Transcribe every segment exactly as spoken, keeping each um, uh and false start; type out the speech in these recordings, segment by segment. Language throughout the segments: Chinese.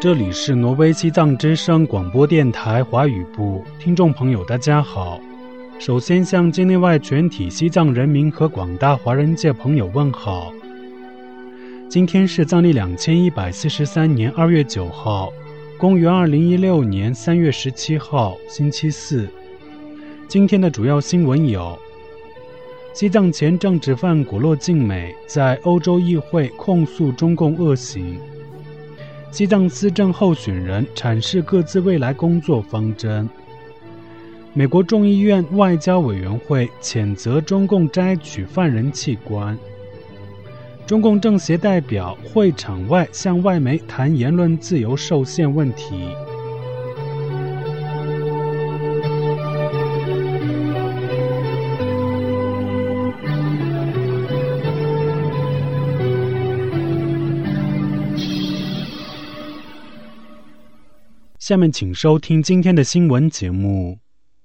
这里是挪威西藏之声广播电台华语部，听众朋友大家好。首先向境内外全体西藏人民和广大华人界朋友问好。今天是藏历两千一百四十三年二月九号，公元二零一六年三月十七号，星期四。今天的主要新闻有：西藏前政治犯果洛净美在欧洲议会控诉中共恶行；西藏司政候选人阐释各自未来工作方针；美国众议院外交委员会谴责中共摘取犯人器官；中共政协代表会场外向外媒谈言论自由受限问题。下面请收听今天的新闻节目。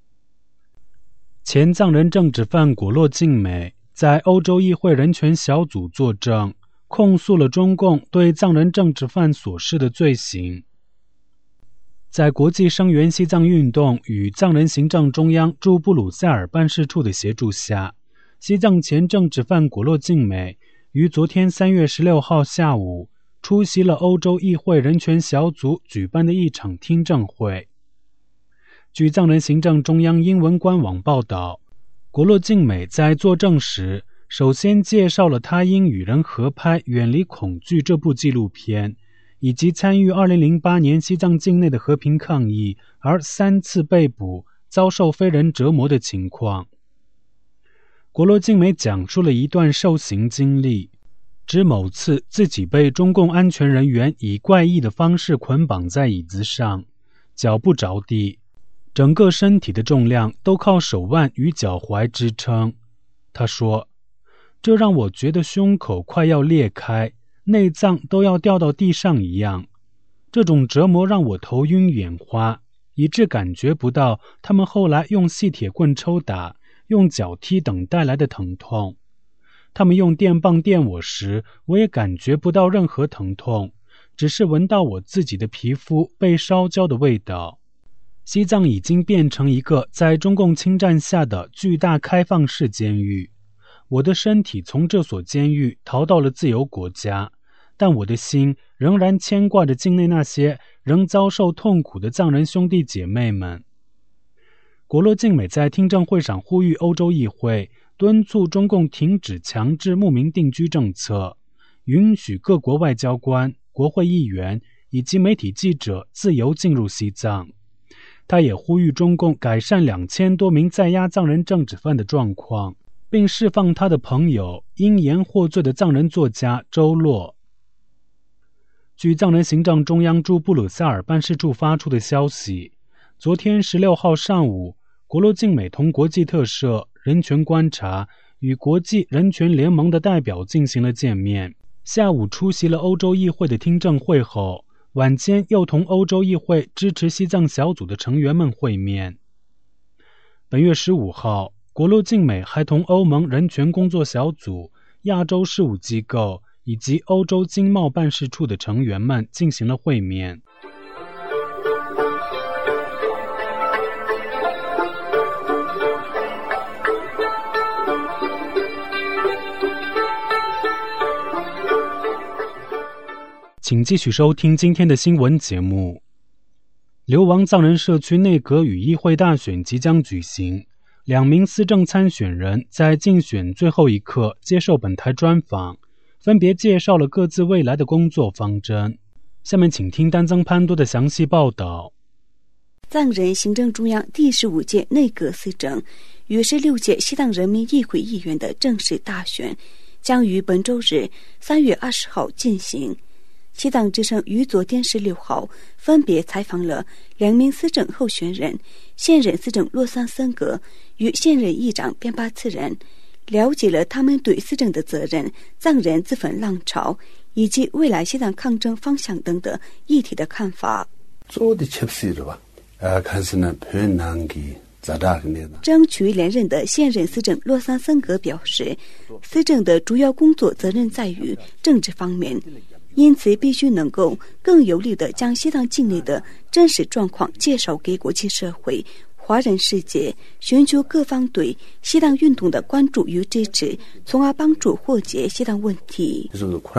前藏人政治犯果洛净美在欧洲议会人权小组作证，控诉了中共对藏人政治犯所施的罪行。在国际声援西藏运动与藏人行政中央驻布鲁塞尔办事处的协助下，西藏前政治犯果洛净美于昨天三月十六号下午出席了欧洲议会人权小组举办的一场听证会。据藏人行政中央英文官网报道，果洛净美在作证时，首先介绍了他因与人合拍《远离恐惧》这部纪录片，以及参与二零零八年西藏境内的和平抗议而三次被捕、遭受非人折磨的情况。果洛净美讲述了一段受刑经历，指某次自己被中共安全人员以怪异的方式捆绑在椅子上，脚不着地，整个身体的重量都靠手腕与脚踝支撑。他说，这让我觉得胸口快要裂开，内脏都要掉到地上一样。这种折磨让我头晕眼花，以致感觉不到他们后来用细铁棍抽打、用脚踢等带来的疼痛。他们用电棒电我时，我也感觉不到任何疼痛，只是闻到我自己的皮肤被烧焦的味道。西藏已经变成一个在中共侵占下的巨大开放式监狱。我的身体从这所监狱逃到了自由国家，但我的心仍然牵挂着境内那些仍遭受痛苦的藏人兄弟姐妹们。果洛净美在听证会上呼吁欧洲议会敦促中共停止强制牧民定居政策，允许各国外交官、国会议员以及媒体记者自由进入西藏。他也呼吁中共改善两千多名在押藏人政治犯的状况，并释放他的朋友因言获罪的藏人作家周洛。据藏人行政中央驻布鲁塞尔办事处发出的消息，昨天十六号上午，果洛净美同国际特赦、人权观察与国际人权联盟的代表进行了见面。下午出席了欧洲议会的听证会后，晚间又同欧洲议会支持西藏小组的成员们会面。本月十五号，果洛净美还同欧盟人权工作小组、亚洲事务机构以及欧洲经贸办事处的成员们进行了会面。请继续收听今天的新闻节目。流亡藏人社区内阁与议会大选即将举行，两名司政参选人在竞选最后一刻接受本台专访，分别介绍了各自未来的工作方针。下面请听丹增潘多的详细报道。 藏人行政中央第十五届内阁司政与十六届西藏人民议会议员的正式大选将于本周日三月二十号进行。西藏之声于昨天十六号分别采访了两名司政候选人，现任司政洛桑森格与现任议长边巴次仁，了解了他们对司政的责任、藏人自焚浪潮以及未来西藏抗争方向等的议题的看法。争取连任的现任司政洛桑森格表示，司政的主要工作责任在于政治方面， 因此必须能够更有力地将西藏境内的真实状况介绍给国际社会、华人世界，寻求各方对西藏运动的关注与支持，从而帮助化解西藏问题。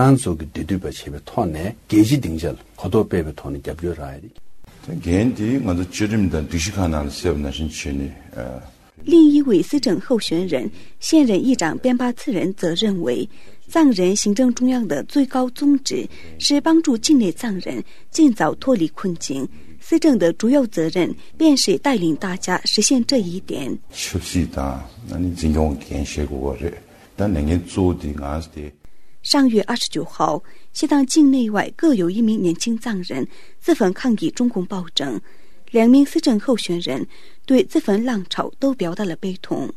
另一位司政候选人、现任议长边巴次仁则认为，藏人行政中央的最高宗旨是帮助境内藏人尽早脱离困境，司政的主要责任便是带领大家实现这一点。上月二十九号，西藏境内外各有一名年轻藏人自焚抗议中共暴政，两名司政候选人对自焚浪潮都表达了悲痛。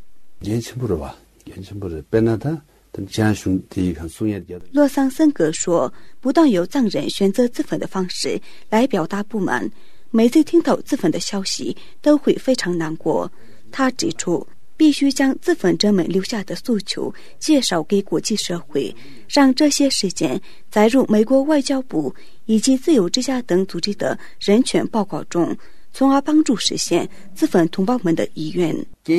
洛桑森格说，不但有藏人选择自焚的方式来表达不满，每次听到自焚的消息都会非常难过。他指出，必须将自焚者们留下的诉求介绍给国际社会，让这些事件载入美国外交部以及自由之家等组织的人权报告中，从而帮助实现自焚同胞们的意愿。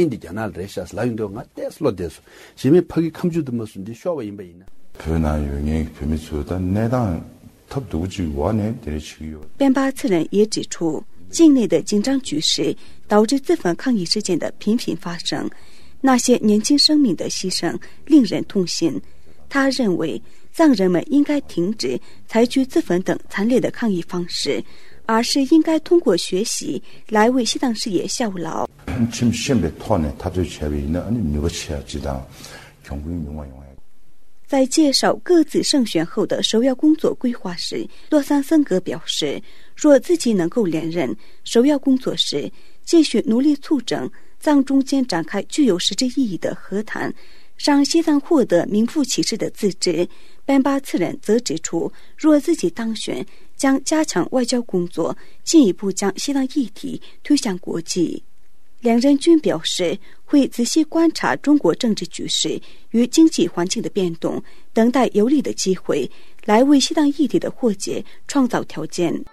边巴次仁也指出，境内的紧张局势导致自焚抗议事件的频频发生，那些年轻生命的牺牲令人痛心。他认为，藏人们应该停止采取自焚等惨烈的抗议方式，而是应该通过学习来为西藏事业效劳。在介绍各自胜选后的首要工作规划时，洛桑森格表示，若自己能够连任，首要工作是继续努力促成藏中间展开具有实质意义的和谈，让西藏获得名副其实的自治。班巴次仁则指出，若自己当选，将加强外交工作，进一步将西藏议题推向国际。两人均表示会仔细观察中国政治局势与经济环境的变动，等待有利的机会来为西藏议题的化解创造条件。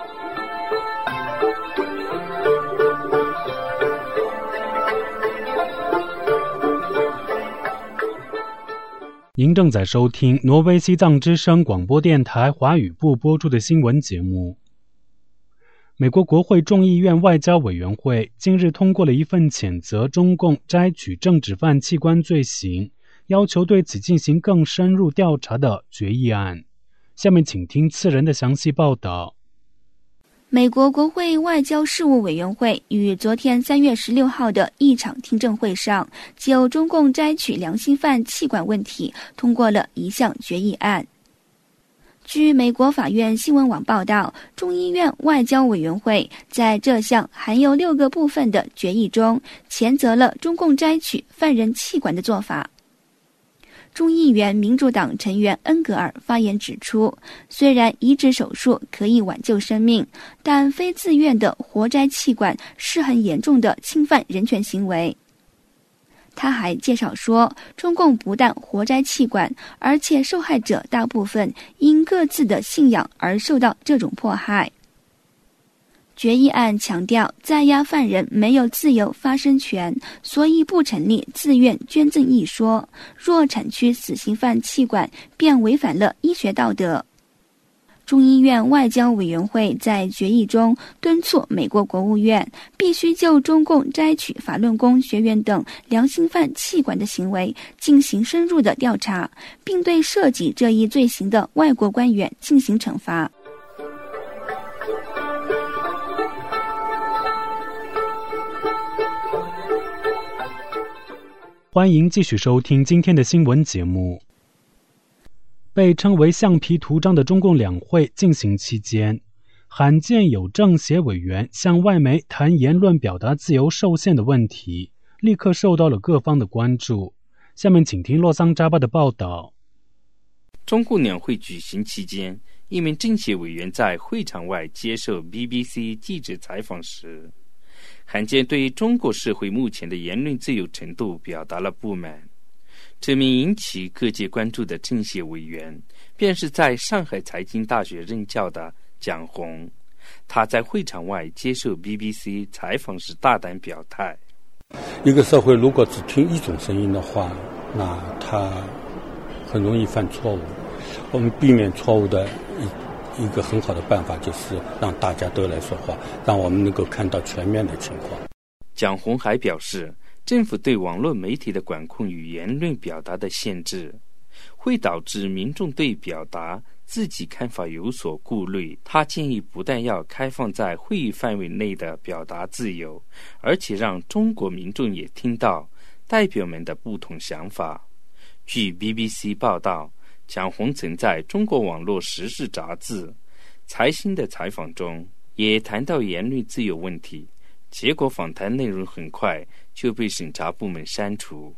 您正在收听挪威西藏之声广播电台华语部播出的新闻节目。美国国会众议院外交委员会近日通过了一份谴责中共摘取政治犯器官罪行，要求对此进行更深入调查的决议案。下面请听次仁的详细报道。 美国国会外交事务委员会于昨天三月十六号的一场听证会上，就中共摘取良心犯器官问题通过了一项决议案。据美国法院新闻网报道，众议院外交委员会在这项含有六个部分的决议中，谴责了中共摘取犯人器官的做法。众议员民主党成员恩格尔发言指出，虽然移植手术可以挽救生命，但非自愿的活摘器官是很严重的侵犯人权行为。他还介绍说，中共不但活摘器官，而且受害者大部分因各自的信仰而受到这种迫害。决议案强调，在押犯人没有自由发声权，所以不成立自愿捐赠一说。若产区死刑犯器官，便违反了医学道德。众议院外交委员会在决议中敦促美国国务院必须就中共摘取法轮功学员等良心犯器官的行为进行深入的调查，并对涉及这一罪行的外国官员进行惩罚。 欢迎继续收听今天的新闻节目。被称为橡皮图章的中共两会进行期间，罕见有政协委员向外媒谈言论表达自由受限的问题，立刻受到了各方的关注。下面请听洛桑扎巴的报道。 中共两会举行期间，一名政协委员在会场外接受 B B C 记者采访时，罕见对中国社会目前的言论自由程度表达了不满。这名引起各界关注的政协委员便是在上海财经大学任教的蒋红。他在会场外接受 B B C 采访时大胆表态： 一个社会如果只听一种声音的话，那他很容易犯错误。我们避免错误的一一个很好的办法就是让大家都来说话，让我们能够看到全面的情况。 蒋红还表示，政府对网络媒体的管控与言论表达的限制会导致民众对表达自己看法有所顾虑。他建议不但要开放在会议范围内的表达自由，而且让中国民众也听到代表们的不同想法。据 B B C 报道，蒋红曾在中国网络时事杂志《财新》的采访中也谈到言论自由问题，结果访谈内容很快就被审查部门删除。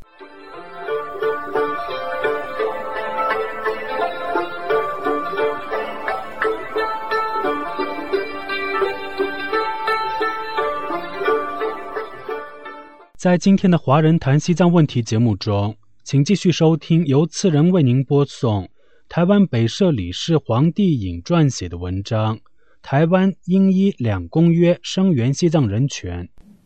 在今天的华人谈西藏问题节目中，请继续收听由次人为您播送台湾北社理事黄帝颖撰写的文章《台湾英伊两公约声援西藏人权》。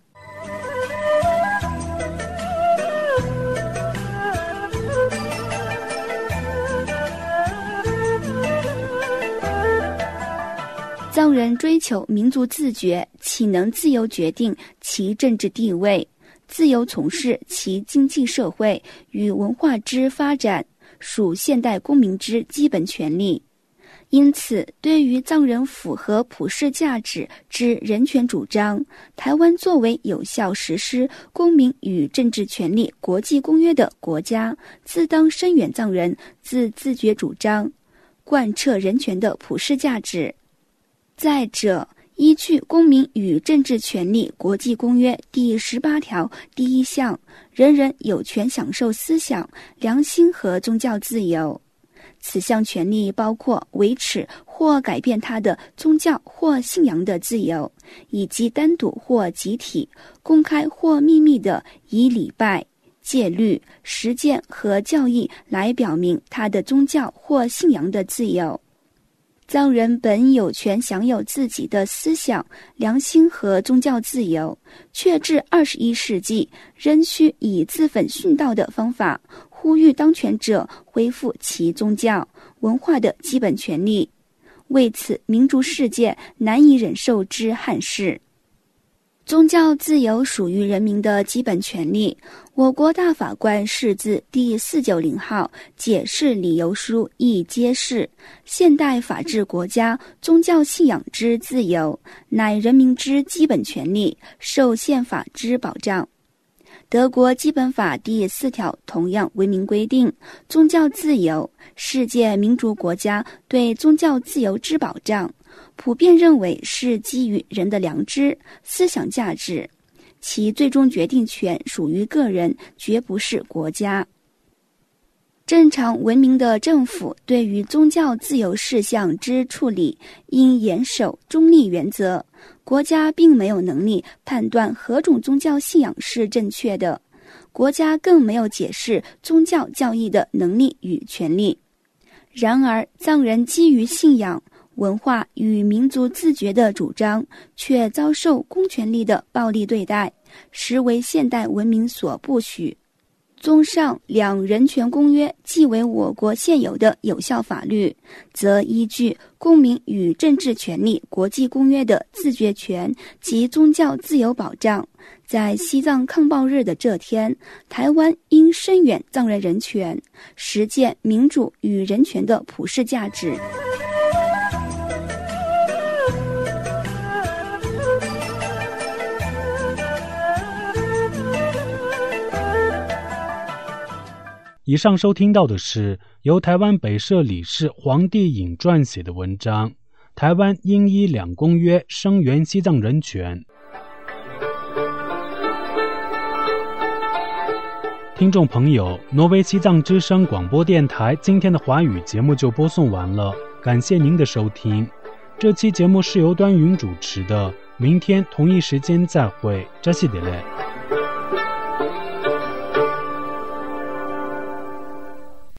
藏人追求民族自觉，岂能自由决定其政治地位，自由从事其经济社会与文化之发展，属现代公民之基本权利。因此，对于藏人符合普世价值之人权主张，台湾作为有效实施公民与政治权利国际公约的国家，自当声援藏人自自觉主张，贯彻人权的普世价值。再者，依据《公民与政治权利国际公约》第十八条第一项，人人有权享受思想、良心和宗教自由。此项权利包括维持或改变他的宗教或信仰的自由，以及单独或集体、公开或秘密的以礼拜、戒律、实践和教义来表明他的宗教或信仰的自由。藏人本有权享有自己的思想、良心和宗教自由，却至二十一世纪仍需以自焚殉道的方法呼吁当权者恢复其宗教、文化的基本权利，为此民族世界难以忍受之憾事。宗教自由属于人民的基本权利。我国大法官释字第四九零号解释理由书亦揭示，现代法治国家宗教信仰之自由，乃人民之基本权利，受宪法之保障。德国基本法第四条同样为明规定，宗教自由，世界民主国家对宗教自由之保障，普遍认为是基于人的良知、思想价值，其最终决定权属于个人，绝不是国家。正常文明的政府对于宗教自由事项之处理，应严守中立原则。国家并没有能力判断何种宗教信仰是正确的，国家更没有解释宗教教义的能力与权利。然而，藏人基于信仰、文化与民族自觉的主张，却遭受公权力的暴力对待，实为现代文明所不许。综上两人权公约既为我国现有的有效法律，则依据《公民与政治权利国际公约》的自决权及宗教自由保障，在西藏抗暴日的这天，台湾应声援藏人人权，实践民主与人权的普世价值。 以上收听到的是由台湾北社理事黄帝颖撰写的文章《台湾英伊两公约声援西藏人权》。听众朋友，挪威西藏之声广播电台今天的华语节目就播送完了，感谢您的收听。这期节目是由端云主持的，明天同一时间再会，扎西德勒。